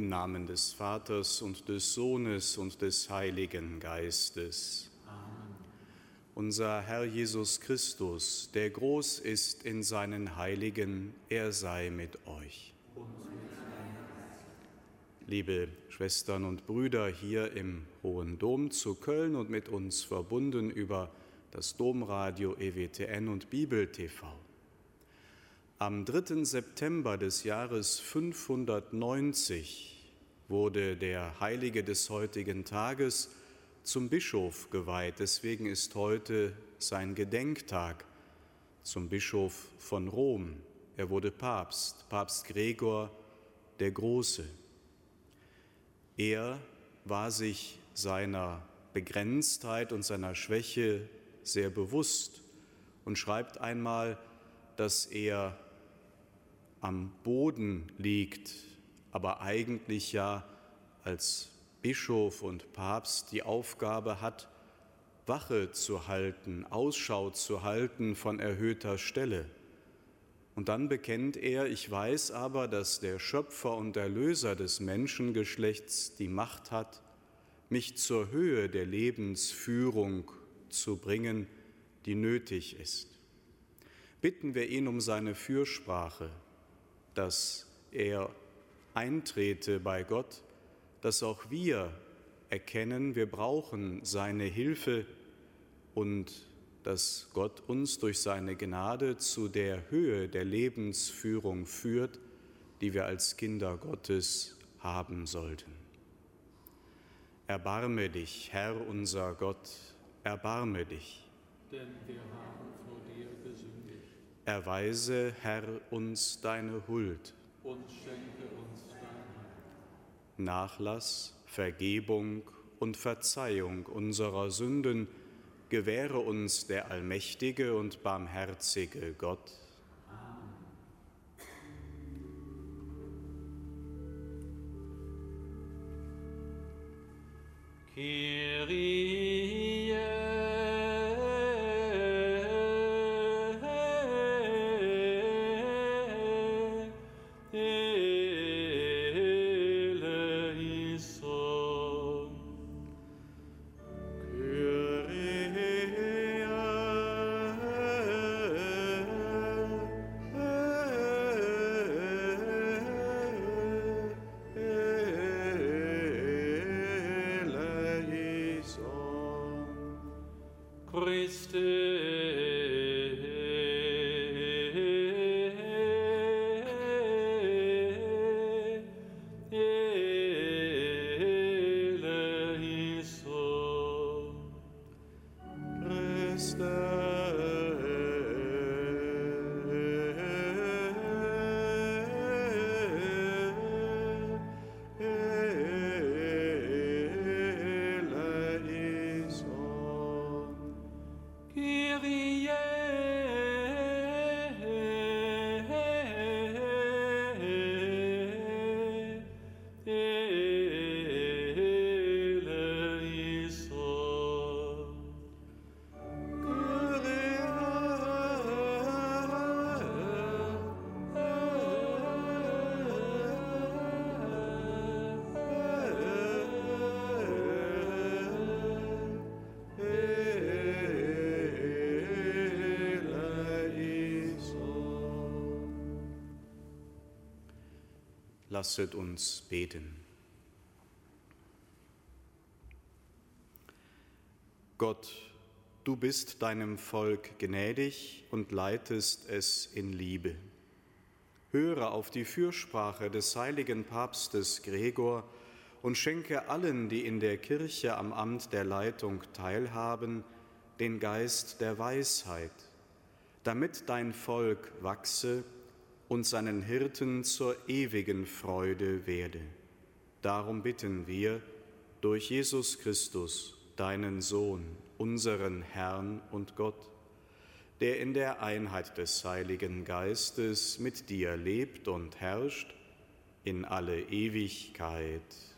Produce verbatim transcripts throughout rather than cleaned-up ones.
Im Namen des Vaters und des Sohnes und des Heiligen Geistes. Amen. Unser Herr Jesus Christus, der groß ist in seinen Heiligen, er sei mit euch. Und mit deinem Geist. Liebe Schwestern und Brüder hier im Hohen Dom zu Köln und mit uns verbunden über das Domradio E W T N und Bibel T V. Am dritten September des Jahres fünfhundertneunzig wurde der Heilige des heutigen Tages zum Bischof geweiht. Deswegen ist heute sein Gedenktag zum Bischof von Rom. Er wurde Papst, Papst Gregor der Große. Er war sich seiner Begrenztheit und seiner Schwäche sehr bewusst und schreibt einmal, dass er am Boden liegt, aber eigentlich ja als Bischof und Papst die Aufgabe hat, Wache zu halten, Ausschau zu halten von erhöhter Stelle. Und dann bekennt er, ich weiß aber, dass der Schöpfer und Erlöser des Menschengeschlechts die Macht hat, mich zur Höhe der Lebensführung zu bringen, die nötig ist. Bitten wir ihn um seine Fürsprache, dass er eintrete bei Gott, dass auch wir erkennen, wir brauchen seine Hilfe und dass Gott uns durch seine Gnade zu der Höhe der Lebensführung führt, die wir als Kinder Gottes haben sollten. Erbarme dich, Herr unser Gott, erbarme dich. Denn wir haben vor dir gesündigt. Erweise, Herr, uns deine Huld. Und schenke uns dein Heil. Nachlass, Vergebung und Verzeihung unserer Sünden gewähre uns der allmächtige und barmherzige Gott. Amen. Kyrie Lasset uns beten. Gott, du bist deinem Volk gnädig und leitest es in Liebe. Höre auf die Fürsprache des heiligen Papstes Gregor und schenke allen, die in der Kirche am Amt der Leitung teilhaben, den Geist der Weisheit, damit dein Volk wachse und seinen Hirten zur ewigen Freude werde. Darum bitten wir durch Jesus Christus, deinen Sohn, unseren Herrn und Gott, der in der Einheit des Heiligen Geistes mit dir lebt und herrscht in alle Ewigkeit.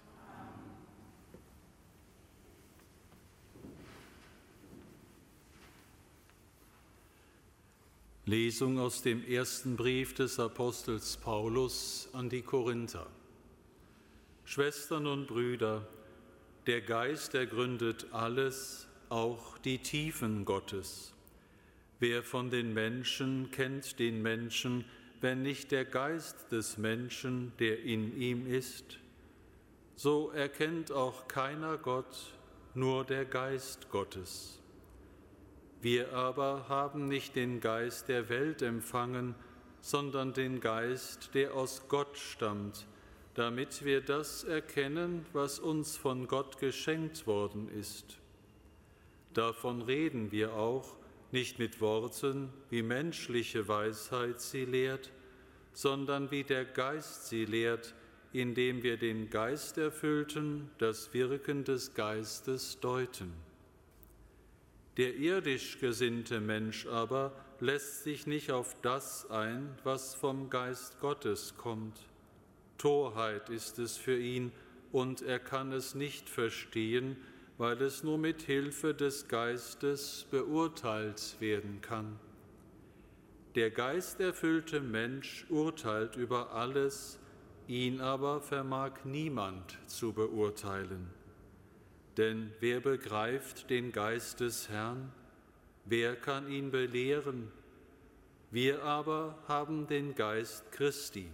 Lesung aus dem ersten Brief des Apostels Paulus an die Korinther. Schwestern und Brüder, der Geist ergründet alles, auch die Tiefen Gottes. Wer von den Menschen kennt den Menschen, wenn nicht der Geist des Menschen, der in ihm ist? So erkennt auch keiner Gott, nur der Geist Gottes. Wir aber haben nicht den Geist der Welt empfangen, sondern den Geist, der aus Gott stammt, damit wir das erkennen, was uns von Gott geschenkt worden ist. Davon reden wir auch, nicht mit Worten, wie menschliche Weisheit sie lehrt, sondern wie der Geist sie lehrt, indem wir den Geist erfüllten, das Wirken des Geistes deuten. Der irdisch gesinnte Mensch aber lässt sich nicht auf das ein, was vom Geist Gottes kommt. Torheit ist es für ihn, und er kann es nicht verstehen, weil es nur mit Hilfe des Geistes beurteilt werden kann. Der geisterfüllte Mensch urteilt über alles, ihn aber vermag niemand zu beurteilen. Denn wer begreift den Geist des Herrn? Wer kann ihn belehren? Wir aber haben den Geist Christi.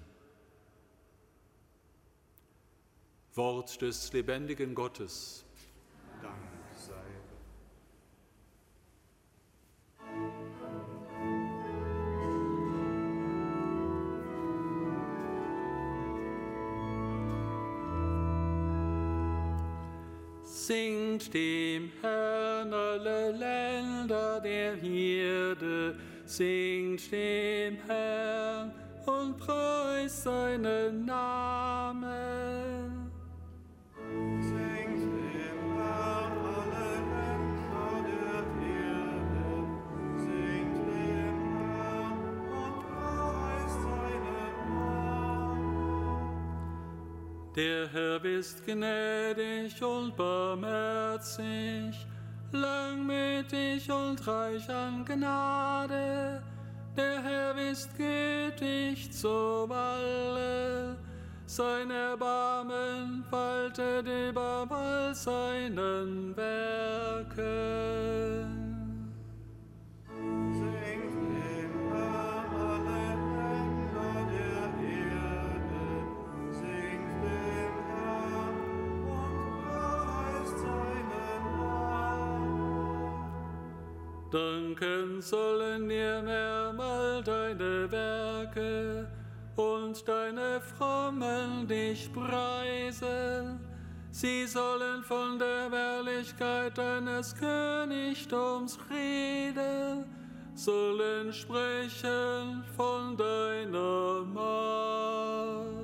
Wort des lebendigen Gottes. Dank sei. Singt dem Herrn alle Länder der Erde, singt dem Herrn und preist seinen Namen. Der Herr ist gnädig und barmherzig, langmütig und reich an Gnade. Der Herr ist gütig zum Alle, sein Erbarmen waltet über all seinen Werken. Danken sollen dir mehrmal deine Werke und deine Frommen dich preisen. Sie sollen von der Herrlichkeit deines Königtums reden, sollen sprechen von deiner Macht.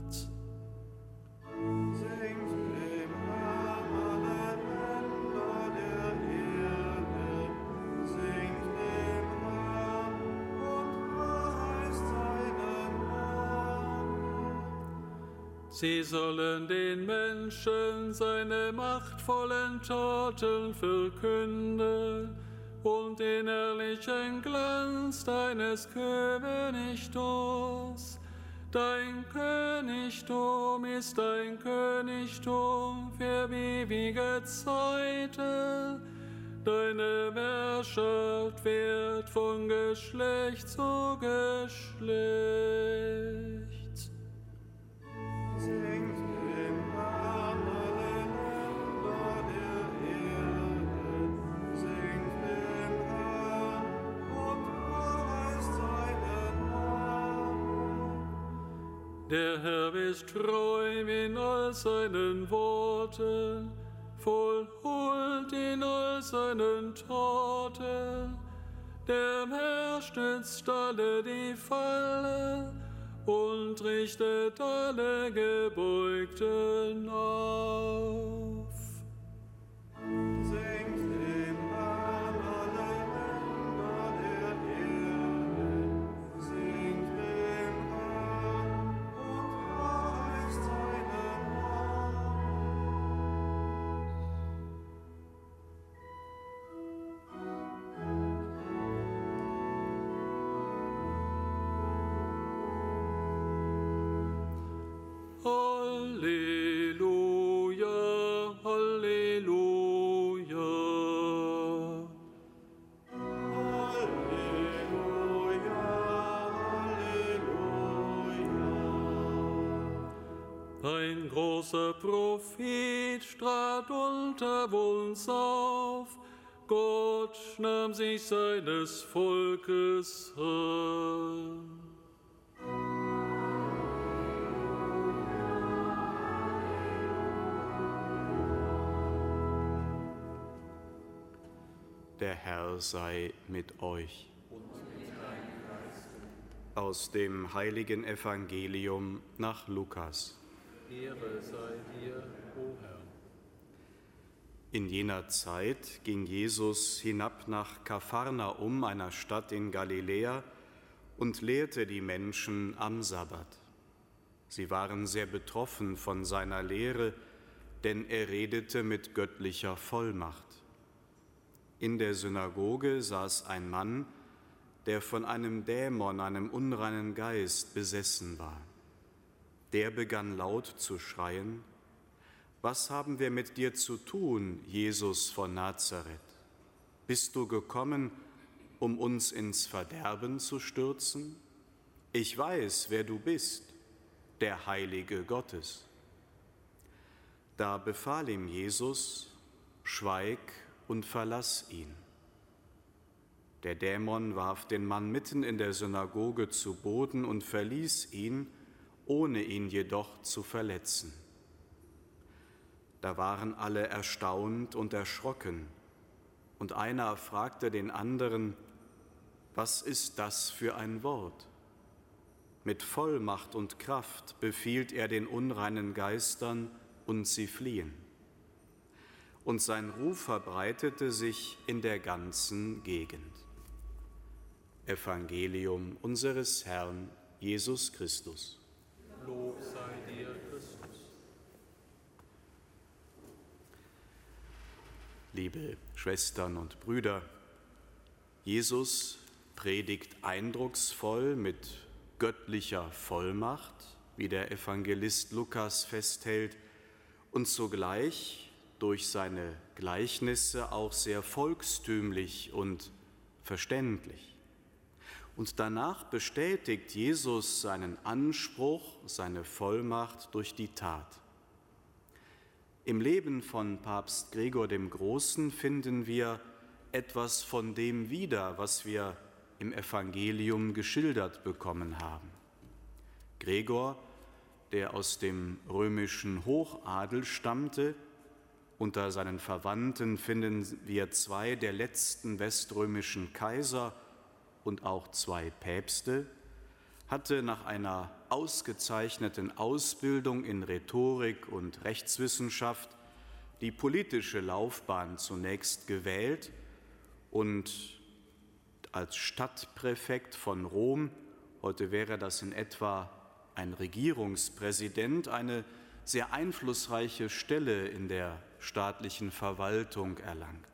Sie sollen den Menschen seine machtvollen Taten verkünden und den herrlichen Glanz deines Königtums. Dein Königtum ist ein Königtum für ewige Zeiten. Deine Herrschaft wird von Geschlecht zu Geschlecht. Der Herr ist treu in all seinen Worten, voll Huld in all seinen Taten. Der Herr stützt alle, die fallen, und richtet alle Gebeugten auf. Alleluia. großer Prophet trat unter uns auf. Gott nahm sich seines Volkes an. Der Herr sei mit euch. Aus dem heiligen Evangelium nach Lukas. Ehre sei dir, o Herr. In jener Zeit ging Jesus hinab nach Kapharnaum, einer Stadt in Galiläa, und lehrte die Menschen am Sabbat. Sie waren sehr betroffen von seiner Lehre, denn er redete mit göttlicher Vollmacht. In der Synagoge saß ein Mann, der von einem Dämon, einem unreinen Geist, besessen war. Der begann laut zu schreien: Was haben wir mit dir zu tun, Jesus von Nazareth? Bist du gekommen, um uns ins Verderben zu stürzen? Ich weiß, wer du bist, der Heilige Gottes. Da befahl ihm Jesus: Schweig und verlass ihn. Der Dämon warf den Mann mitten in der Synagoge zu Boden und verließ ihn, ohne ihn jedoch zu verletzen. Da waren alle erstaunt und erschrocken, und einer fragte den anderen: Was ist das für ein Wort? Mit Vollmacht und Kraft befiehlt er den unreinen Geistern, und sie fliehen. Und sein Ruf verbreitete sich in der ganzen Gegend. Evangelium unseres Herrn Jesus Christus. Lob sei dir, Christus. Liebe Schwestern und Brüder, Jesus predigt eindrucksvoll mit göttlicher Vollmacht, wie der Evangelist Lukas festhält, und zugleich durch seine Gleichnisse auch sehr volkstümlich und verständlich. Und danach bestätigt Jesus seinen Anspruch, seine Vollmacht durch die Tat. Im Leben von Papst Gregor dem Großen finden wir etwas von dem wieder, was wir im Evangelium geschildert bekommen haben. Gregor, der aus dem römischen Hochadel stammte, unter seinen Verwandten finden wir zwei der letzten weströmischen Kaiser und auch zwei Päpste, hatte nach einer ausgezeichneten Ausbildung in Rhetorik und Rechtswissenschaft die politische Laufbahn zunächst gewählt und als Stadtpräfekt von Rom, heute wäre das in etwa ein Regierungspräsident, eine sehr einflussreiche Stelle in der staatlichen Verwaltung erlangt.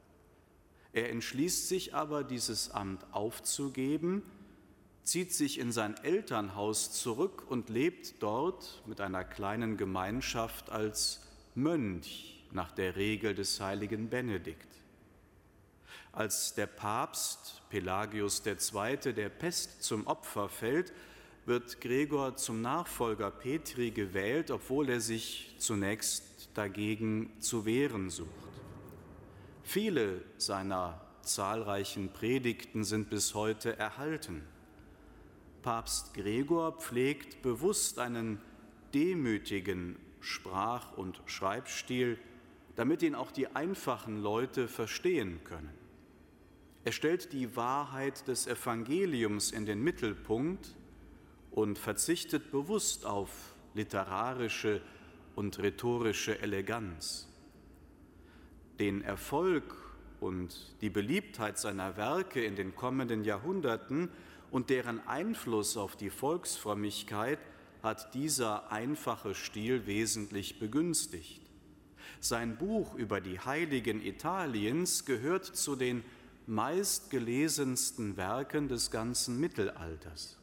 Er entschließt sich aber, dieses Amt aufzugeben, zieht sich in sein Elternhaus zurück und lebt dort mit einer kleinen Gemeinschaft als Mönch nach der Regel des heiligen Benedikt. Als der Papst Pelagius der Zweite der Pest zum Opfer fällt, wird Gregor zum Nachfolger Petri gewählt, obwohl er sich zunächst dagegen zu wehren sucht. Viele seiner zahlreichen Predigten sind bis heute erhalten. Papst Gregor pflegt bewusst einen demütigen Sprach- und Schreibstil, damit ihn auch die einfachen Leute verstehen können. Er stellt die Wahrheit des Evangeliums in den Mittelpunkt und verzichtet bewusst auf literarische und rhetorische Eleganz. Den Erfolg und die Beliebtheit seiner Werke in den kommenden Jahrhunderten und deren Einfluss auf die Volksfrömmigkeit hat dieser einfache Stil wesentlich begünstigt. Sein Buch über die Heiligen Italiens gehört zu den meistgelesensten Werken des ganzen Mittelalters.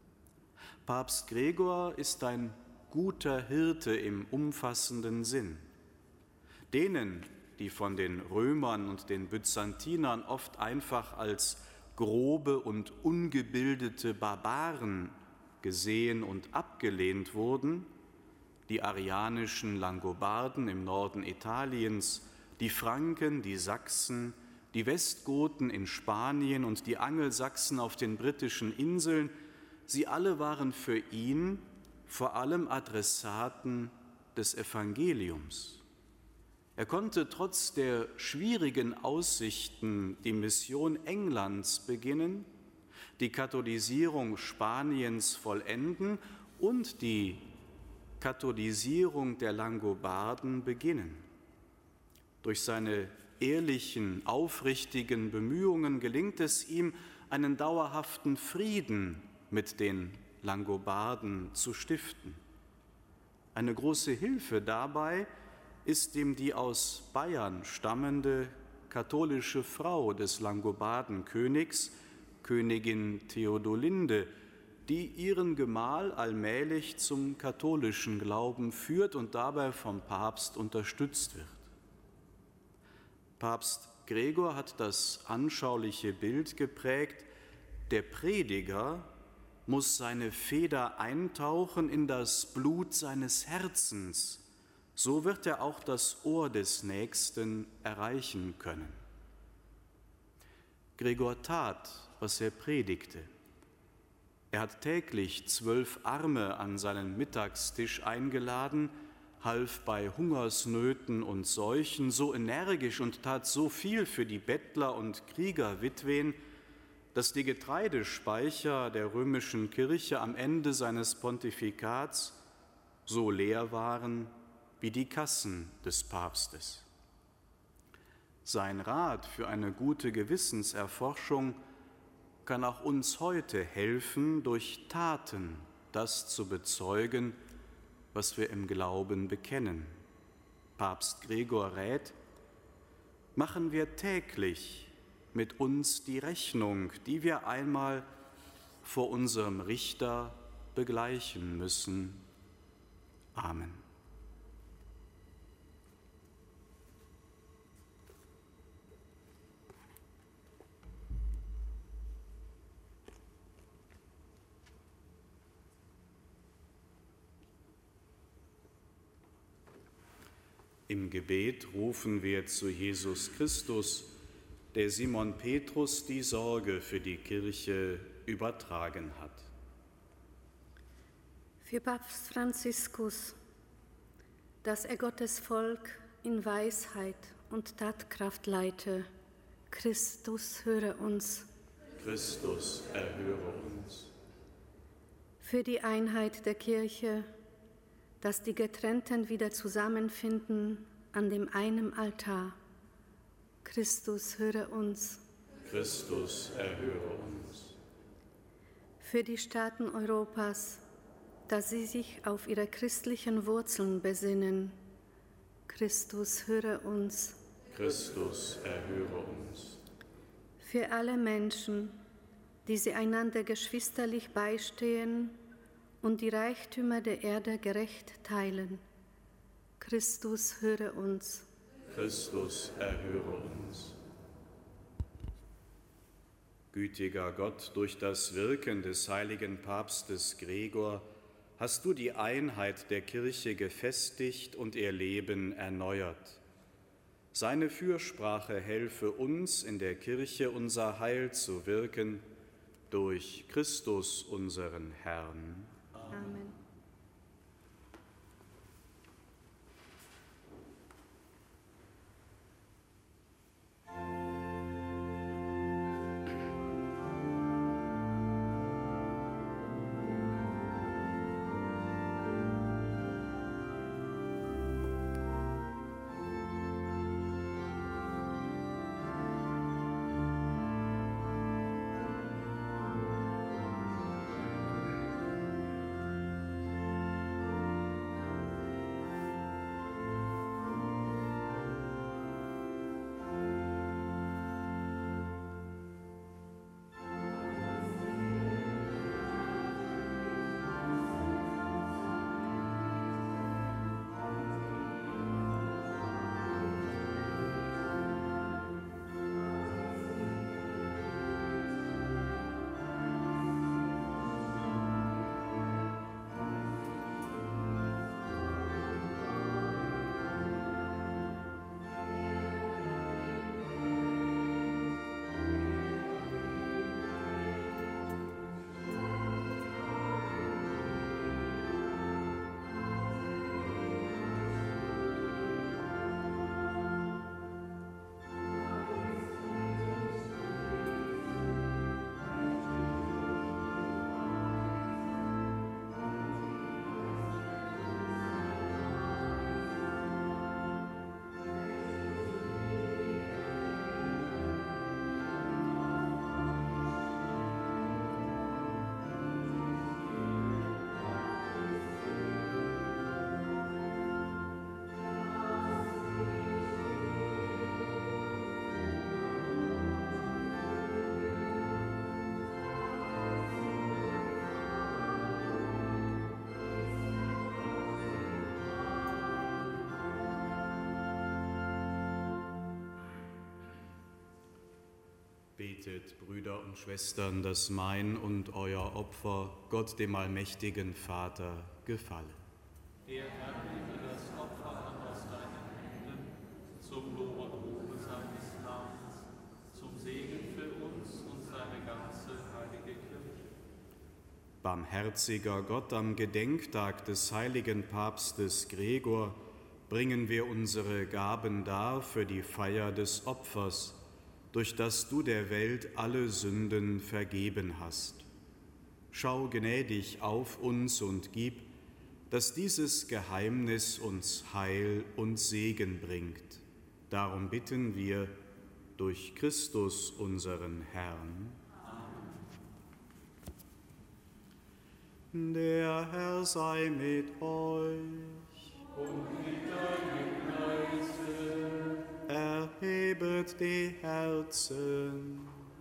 Papst Gregor ist ein guter Hirte im umfassenden Sinn. Denen, die von den Römern und den Byzantinern oft einfach als grobe und ungebildete Barbaren gesehen und abgelehnt wurden, die arianischen Langobarden im Norden Italiens, die Franken, die Sachsen, die Westgoten in Spanien und die Angelsachsen auf den britischen Inseln, sie alle waren für ihn vor allem Adressaten des Evangeliums. Er konnte trotz der schwierigen Aussichten die Mission Englands beginnen, die Katholisierung Spaniens vollenden und die Katholisierung der Langobarden beginnen. Durch seine ehrlichen, aufrichtigen Bemühungen gelingt es ihm, einen dauerhaften Frieden mit den Langobarden zu stiften. Eine große Hilfe dabei ist ihm die aus Bayern stammende katholische Frau des Langobardenkönigs, Königin Theodolinde, die ihren Gemahl allmählich zum katholischen Glauben führt und dabei vom Papst unterstützt wird. Papst Gregor hat das anschauliche Bild geprägt, der Prediger muss seine Feder eintauchen in das Blut seines Herzens, so wird er auch das Ohr des Nächsten erreichen können. Gregor tat, was er predigte. Er hat täglich zwölf Arme an seinen Mittagstisch eingeladen, half bei Hungersnöten und Seuchen so energisch und tat so viel für die Bettler und Kriegerwitwen, dass die Getreidespeicher der römischen Kirche am Ende seines Pontifikats so leer waren wie die Kassen des Papstes. Sein Rat für eine gute Gewissenserforschung kann auch uns heute helfen, durch Taten das zu bezeugen, was wir im Glauben bekennen. Papst Gregor rät: Machen wir täglich mit uns die Rechnung, die wir einmal vor unserem Richter begleichen müssen. Amen. Im Gebet rufen wir zu Jesus Christus, der Simon Petrus die Sorge für die Kirche übertragen hat. Für Papst Franziskus, dass er Gottes Volk in Weisheit und Tatkraft leite. Christus, höre uns. Christus, erhöre uns. Für die Einheit der Kirche, dass die Getrennten wieder zusammenfinden an dem einen Altar. Christus, höre uns. Christus, erhöre uns. Für die Staaten Europas, dass sie sich auf ihre christlichen Wurzeln besinnen. Christus, höre uns. Christus, erhöre uns. Für alle Menschen, die sie einander geschwisterlich beistehen und die Reichtümer der Erde gerecht teilen. Christus, höre uns. Christus, erhöre uns. Gütiger Gott, durch das Wirken des heiligen Papstes Gregor hast du die Einheit der Kirche gefestigt und ihr Leben erneuert. Seine Fürsprache helfe uns, in der Kirche unser Heil zu wirken, durch Christus unseren Herrn. Amen. Betet, Brüder und Schwestern, dass mein und euer Opfer Gott, dem allmächtigen Vater, gefalle. Der Herr nehme das Opfer an aus deinen Händen, zum Lob und Ruhe seines Namens, zum Segen für uns und seine ganze heilige Kirche. Barmherziger Gott, am Gedenktag des heiligen Papstes Gregor bringen wir unsere Gaben dar für die Feier des Opfers, durch das du der Welt alle Sünden vergeben hast. Schau gnädig auf uns und gib, dass dieses Geheimnis uns Heil und Segen bringt. Darum bitten wir durch Christus, unseren Herrn. Amen. Der Herr sei mit euch. Und mit deinem Geiste. Erhebet die Herzen.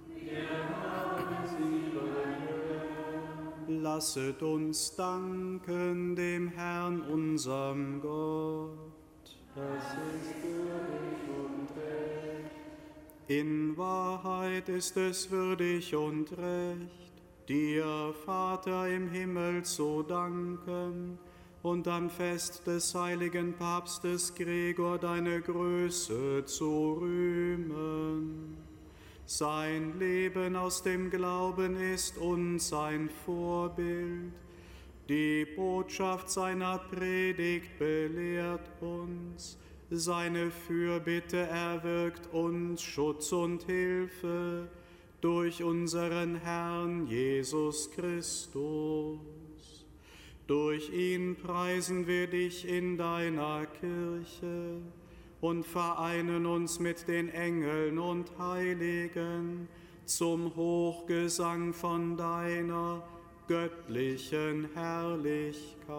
Lasset uns danken dem Herrn, unserem Gott. Das ist würdig und recht. In Wahrheit ist es würdig und recht, dir, Vater im Himmel, zu danken und am Fest des heiligen Papstes Gregor deine Größe zu rühmen. Sein Leben aus dem Glauben ist uns ein Vorbild. Die Botschaft seiner Predigt belehrt uns. Seine Fürbitte erwirkt uns Schutz und Hilfe durch unseren Herrn Jesus Christus. Durch ihn preisen wir dich in deiner Kirche und vereinen uns mit den Engeln und Heiligen zum Hochgesang von deiner göttlichen Herrlichkeit.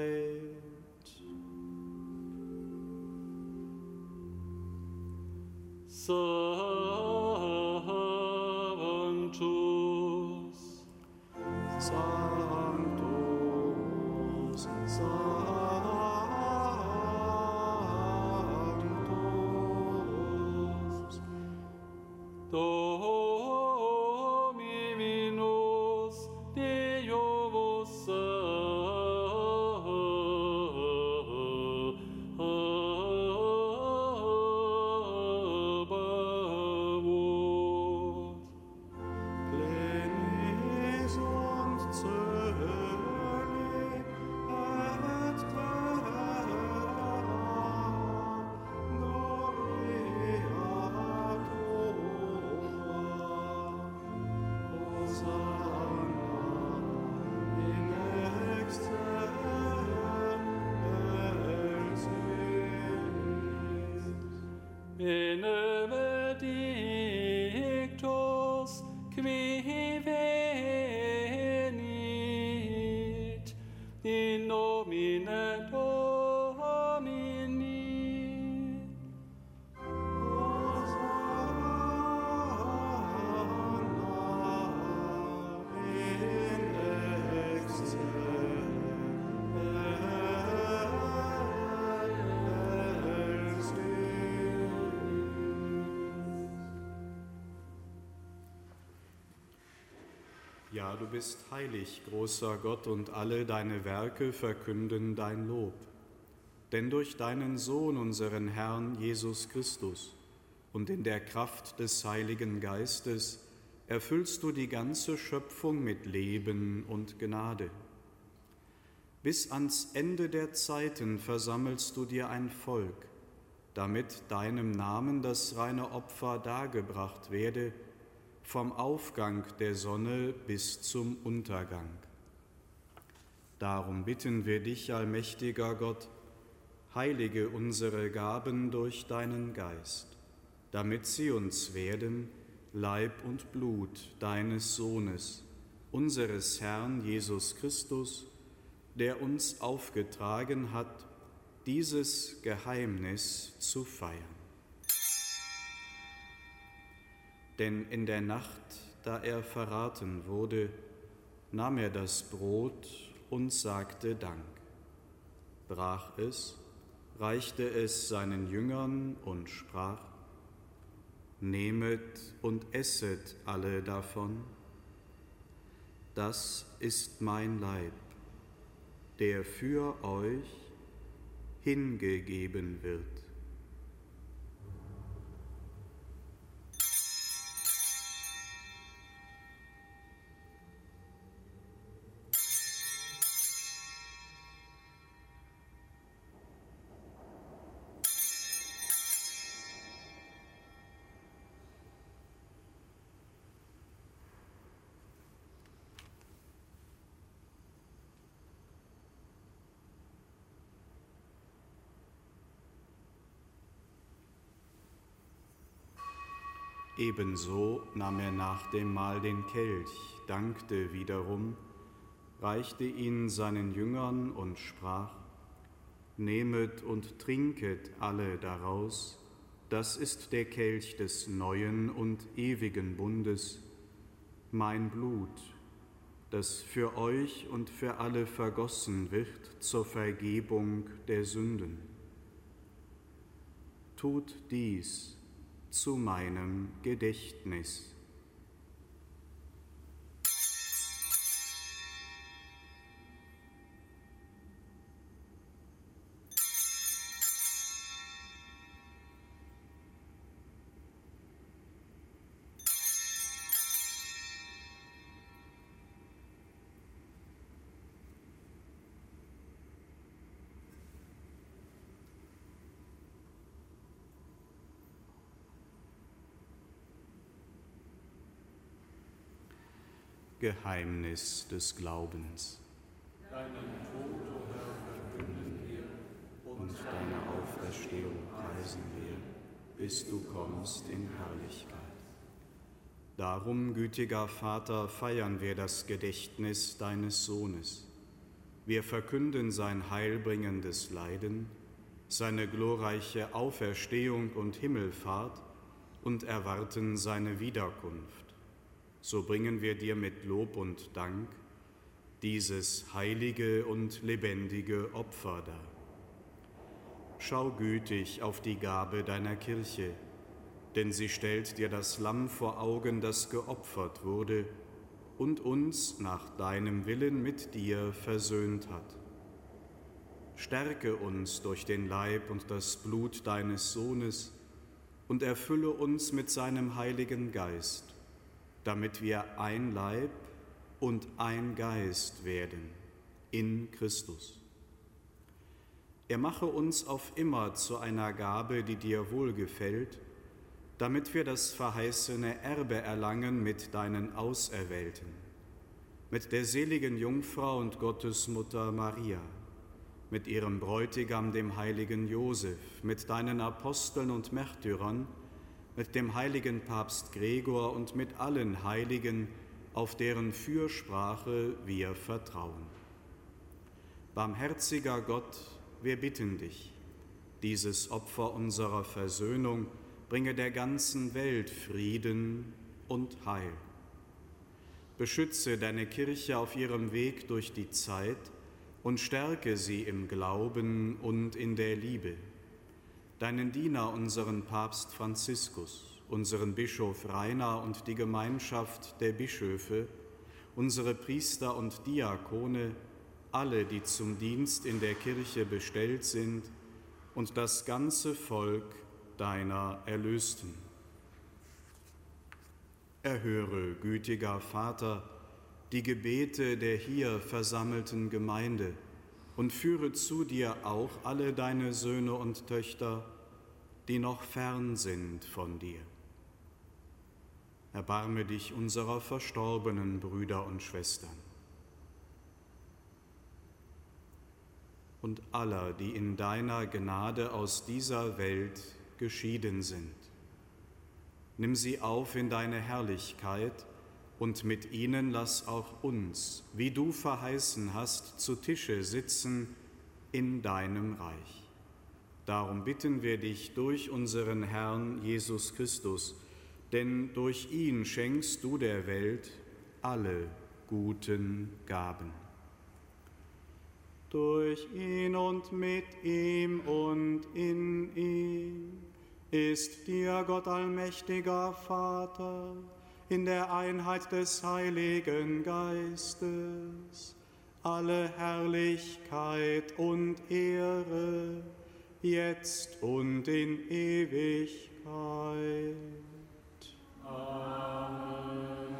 Sanctus, Sanctus, Sanctus, Dominus Deus Sabaoth. Plenis und Zöli et terra gloria tua. Hosanna in excelsis. Benedictus qui venit in nomine Domini. Ja, du bist heilig, großer Gott, und alle deine Werke verkünden dein Lob. Denn durch deinen Sohn, unseren Herrn Jesus Christus, und in der Kraft des Heiligen Geistes erfüllst du die ganze Schöpfung mit Leben und Gnade. Bis ans Ende der Zeiten versammelst du dir ein Volk, damit deinem Namen das reine Opfer dargebracht werde, vom Aufgang der Sonne bis zum Untergang. Darum bitten wir dich, allmächtiger Gott, heilige unsere Gaben durch deinen Geist, damit sie uns werden, Leib und Blut deines Sohnes, unseres Herrn Jesus Christus, der uns aufgetragen hat, dieses Geheimnis zu feiern. Denn in der Nacht, da er verraten wurde, nahm er das Brot und sagte Dank, brach es, reichte es seinen Jüngern und sprach: Nehmet und esset alle davon. Das ist mein Leib, der für euch hingegeben wird. Ebenso nahm er nach dem Mahl den Kelch, dankte wiederum, reichte ihn seinen Jüngern und sprach: Nehmet und trinket alle daraus, das ist der Kelch des neuen und ewigen Bundes, mein Blut, das für euch und für alle vergossen wird zur Vergebung der Sünden. Tut dies zu meinem Gedächtnis. Geheimnis des Glaubens. Deinen Tod, o Herr, verkünden wir Und deine Auferstehung preisen wir, bis du kommst in Herrlichkeit. Darum, gütiger Vater, feiern wir das Gedächtnis deines Sohnes. Wir verkünden sein heilbringendes Leiden, seine glorreiche Auferstehung und Himmelfahrt und erwarten seine Wiederkunft. So bringen wir dir mit Lob und Dank dieses heilige und lebendige Opfer dar. Schau gütig auf die Gabe deiner Kirche, denn sie stellt dir das Lamm vor Augen, das geopfert wurde und uns nach deinem Willen mit dir versöhnt hat. Stärke uns durch den Leib und das Blut deines Sohnes und erfülle uns mit seinem Heiligen Geist, damit wir ein Leib und ein Geist werden in Christus. Er mache uns auf immer zu einer Gabe, die dir wohlgefällt, damit wir das verheißene Erbe erlangen mit deinen Auserwählten, mit der seligen Jungfrau und Gottesmutter Maria, mit ihrem Bräutigam, dem heiligen Josef, mit deinen Aposteln und Märtyrern, mit dem heiligen Papst Gregor und mit allen Heiligen, auf deren Fürsprache wir vertrauen. Barmherziger Gott, wir bitten dich, dieses Opfer unserer Versöhnung bringe der ganzen Welt Frieden und Heil. Beschütze deine Kirche auf ihrem Weg durch die Zeit und stärke sie im Glauben und in der Liebe. Deinen Diener, unseren Papst Franziskus, unseren Bischof Rainer und die Gemeinschaft der Bischöfe, unsere Priester und Diakone, alle, die zum Dienst in der Kirche bestellt sind, und das ganze Volk deiner Erlösten. Erhöre, gütiger Vater, die Gebete der hier versammelten Gemeinde und führe zu dir auch alle deine Söhne und Töchter, die noch fern sind von dir. Erbarme dich unserer verstorbenen Brüder und Schwestern und aller, die in deiner Gnade aus dieser Welt geschieden sind. Nimm sie auf in deine Herrlichkeit und mit ihnen lass auch uns, wie du verheißen hast, zu Tische sitzen in deinem Reich. Darum bitten wir dich durch unseren Herrn Jesus Christus, denn durch ihn schenkst du der Welt alle guten Gaben. Durch ihn und mit ihm und in ihm ist dir, Gott allmächtiger Vater, in der Einheit des Heiligen Geistes, alle Herrlichkeit und Ehre, jetzt und in Ewigkeit. Amen.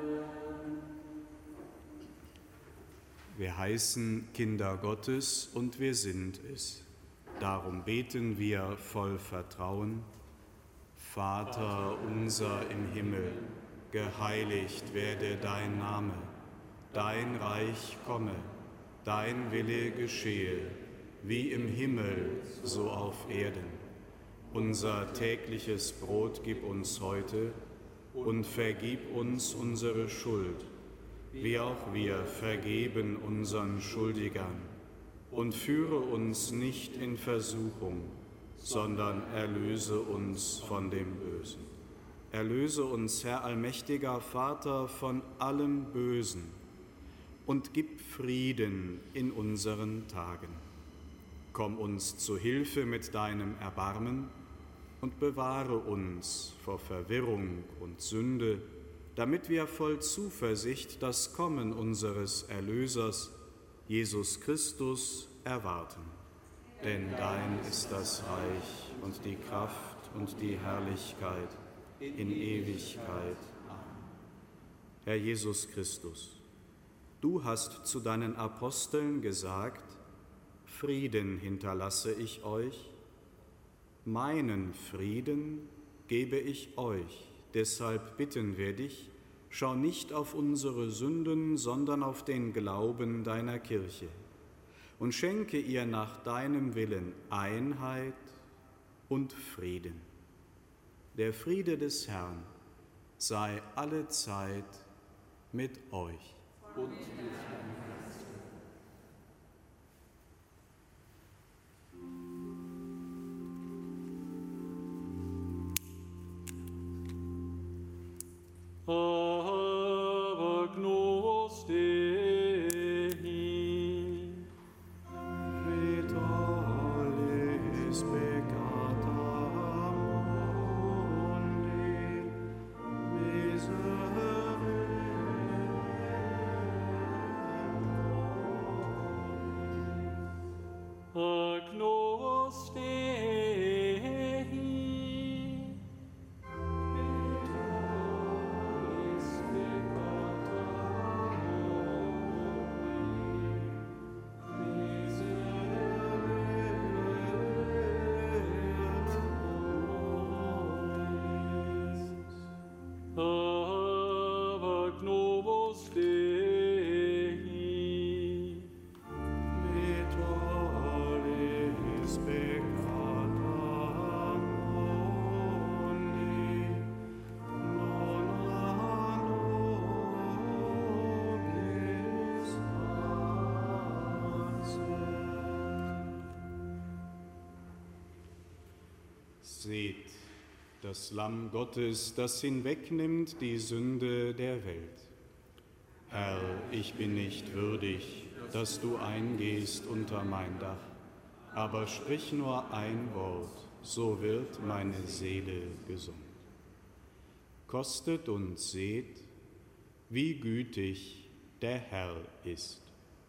Wir heißen Kinder Gottes und wir sind es. Darum beten wir voll Vertrauen. Vater unser im Himmel, geheiligt werde dein Name. Dein Reich komme, dein Wille geschehe, wie im Himmel, so auf Erden. Unser tägliches Brot gib uns heute und vergib uns unsere Schuld, wie auch wir vergeben unseren Schuldigern. Und führe uns nicht in Versuchung, sondern erlöse uns von dem Bösen. Erlöse uns, Herr allmächtiger Vater, von allem Bösen und gib Frieden in unseren Tagen. Komm uns zu Hilfe mit deinem Erbarmen und bewahre uns vor Verwirrung und Sünde, damit wir voll Zuversicht das Kommen unseres Erlösers, Jesus Christus, erwarten. Denn dein ist das Reich und die Kraft und die Herrlichkeit in Ewigkeit. Amen. Herr Jesus Christus, du hast zu deinen Aposteln gesagt, Frieden hinterlasse ich euch, meinen Frieden gebe ich euch. Deshalb bitten wir dich, schau nicht auf unsere Sünden, sondern auf den Glauben deiner Kirche und schenke ihr nach deinem Willen Einheit und Frieden. Der Friede des Herrn sei allezeit mit euch. Und mit deinem Geist. Agnus Dei, Vitalis peccata mundi, miserere Agnus Dei, Vitalis peccata mundi, Agnus Dei, Vitalis peccata mundi, non a nobis facet. Seht das Lamm Gottes, das hinwegnimmt die Sünde der Welt. Herr, ich bin nicht würdig, dass du eingehst unter mein Dach, aber sprich nur ein Wort, so wird meine Seele gesund. Kostet und seht, wie gütig der Herr ist.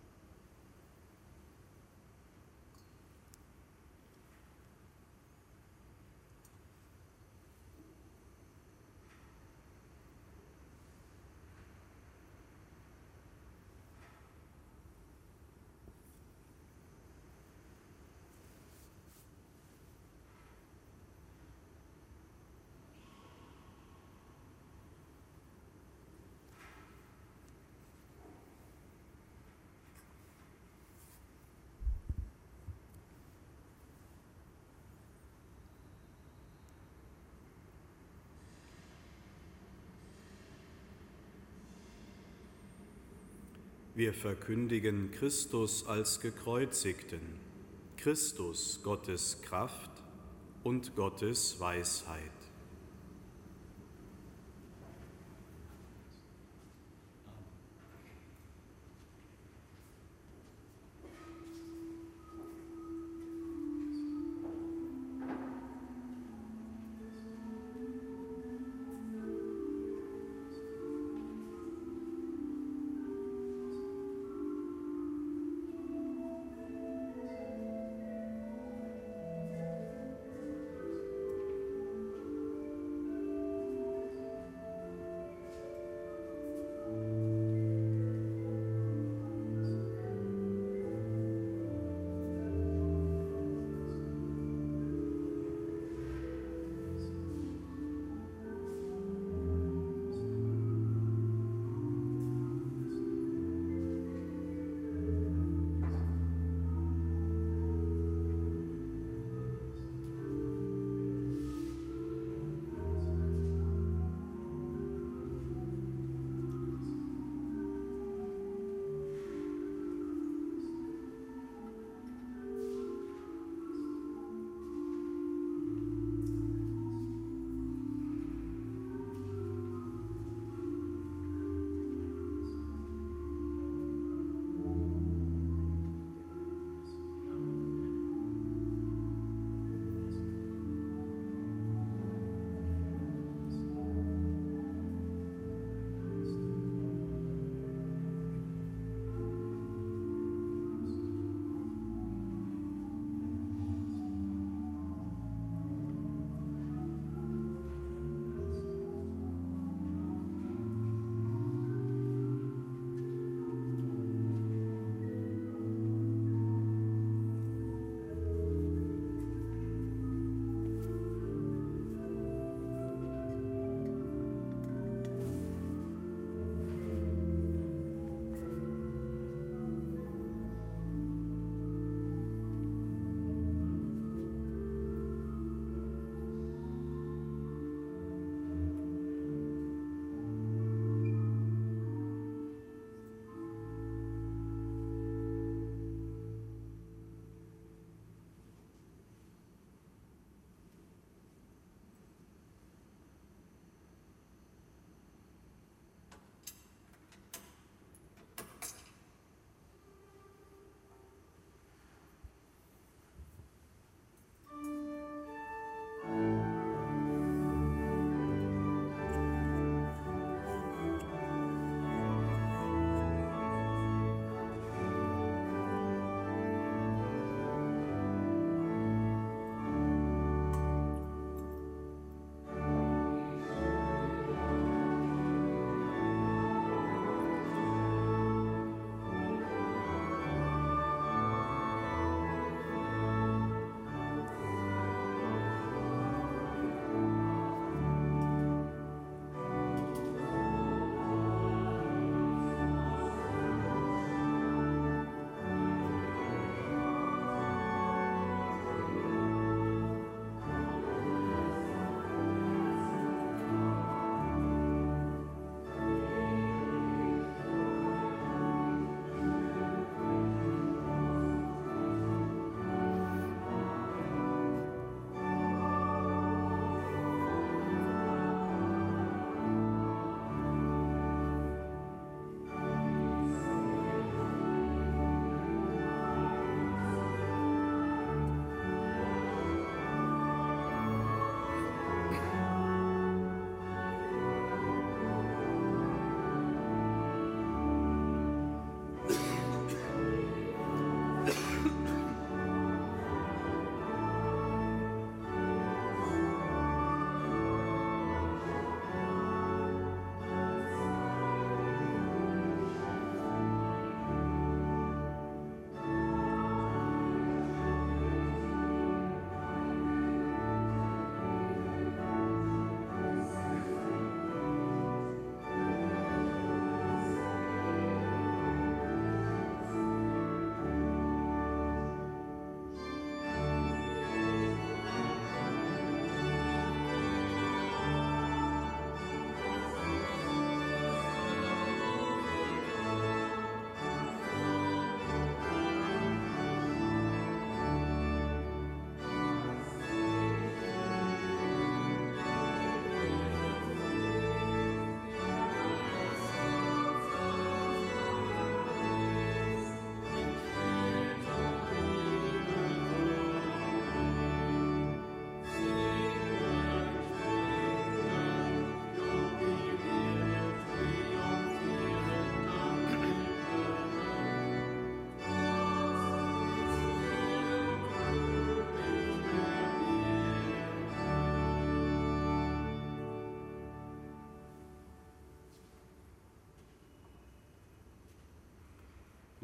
Wir verkündigen Christus als Gekreuzigten, Christus Gottes Kraft und Gottes Weisheit.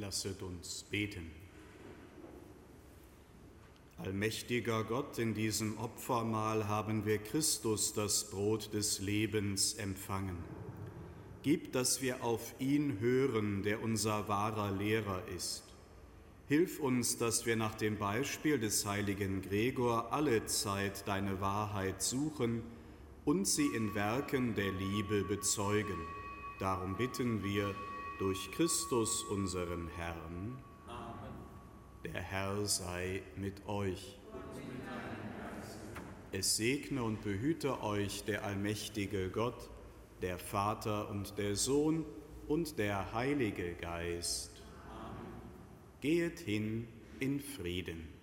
Lasset uns beten. Allmächtiger Gott, in diesem Opfermahl haben wir Christus, das Brot des Lebens, empfangen. Gib, dass wir auf ihn hören, der unser wahrer Lehrer ist. Hilf uns, dass wir nach dem Beispiel des heiligen Gregor alle Zeit deine Wahrheit suchen und sie in Werken der Liebe bezeugen. Darum bitten wir durch Christus, unseren Herrn. Amen. Der Herr sei mit euch. Es segne und behüte euch der allmächtige Gott, der Vater und der Sohn und der Heilige Geist. Amen. Gehet hin in Frieden.